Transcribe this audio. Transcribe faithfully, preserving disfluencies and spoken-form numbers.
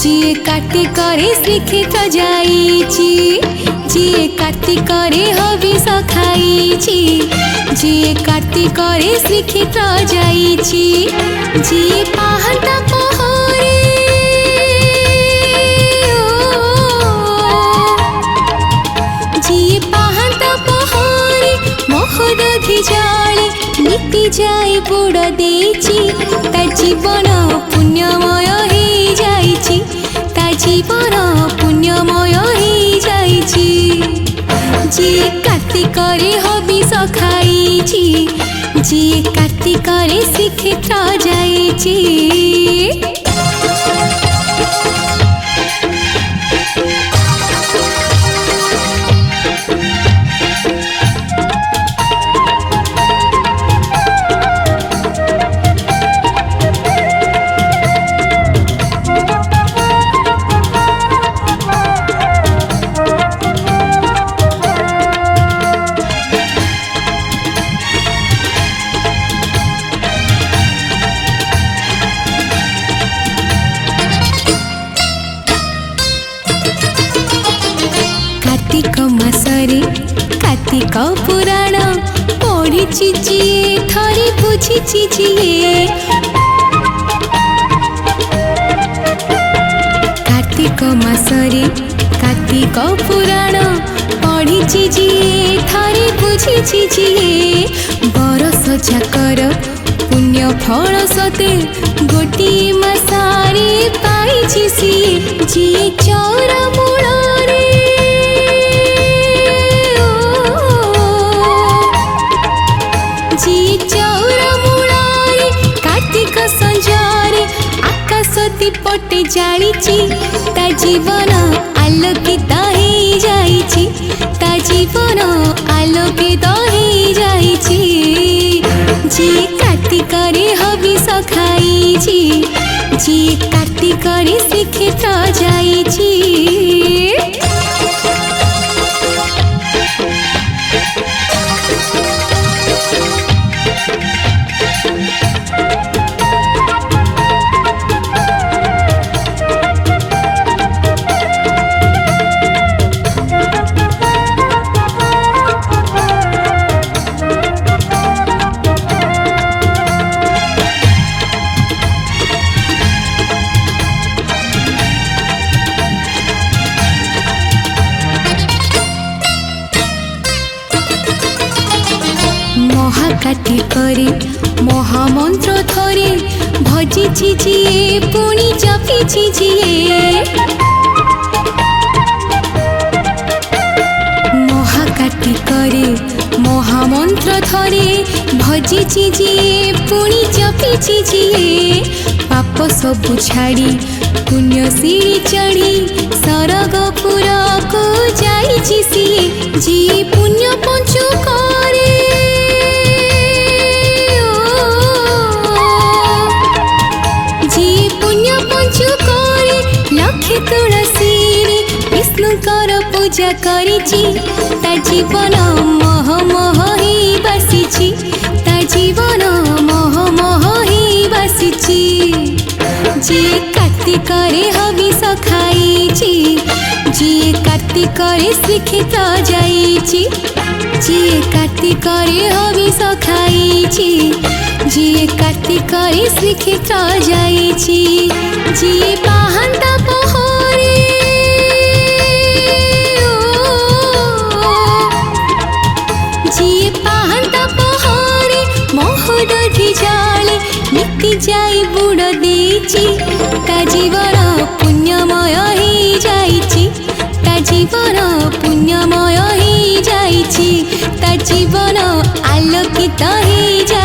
जी कार्तिकरे श्रीक्षेत्र जाइछि जी कार्तिकरे हविष खाइछि जी कार्तिकरे श्रीक्षेत्र जाइछि जी पाहंता पहरे जी पाहंता पहरे महोदधि जाले नीति जाए बुड़ देछि ता जीवन पुण्यमय हे जाइछि ता जीवन पुण्यमय हे जाइछि जी कार्तिकरे हविष खाइछि जी कार्तिकरे श्रीक्षेत्र जाइछि। कार्तिक मासरे कार्तिक पुराण पढ़िछि जिए थरे बुझिछि जिए कार्तिक मासरे कार्तिक पुराण पढ़िछि जिए थरे बुझिछि जिए बरस जाकर पुण्य फल सते गोटिए मासारे पाइछि सिए जिए चौरा मूଳରେ जी चौरा मूଳରେ कार्तिक संजरे आकाश दीपटे जालिछि ता जीवन आलोकित हे जाइछि ता जीवन आलोकित हे जाइछि जी कार्तिकरे हविष खाइछि जी कार्तिकरे श्रीक्षेत्र जाइछि। कार्तिकरे महामंत्र थरे भजिछि जिए पुणी जपिछि जिए महाकार्तिकरे महामंत्र थरे भजिछि जिए पुणी जपिछि जिए पाप सबु छाड़ी पुण्य सीढ़ी चढ़ी सरगपुर को जाइछि सिए जी पुण्य पंचु करे लक्षे तुलसी विष्णुकर पूजा करिछि ता जीवन मह मह ही बसिछि ता जीवन मह मह ही बसिछि जी कार्तिकरे हविष खाइछि जी कार्तिकरे श्रीक्षेत्र जाइछि जी कार्तिकरे हविष खाइछि जी कार्तिकरे श्रीक्षेत्र जाइछि जी पाहंता पहरे जी पाहंता पहरे महोदधि जाले नीति जाए बुड़ देछि ता जीवन पुण्यमय हे जाइछि ता जीवन पुण्यमय हे जाइछि ता जीवन आलोकित हे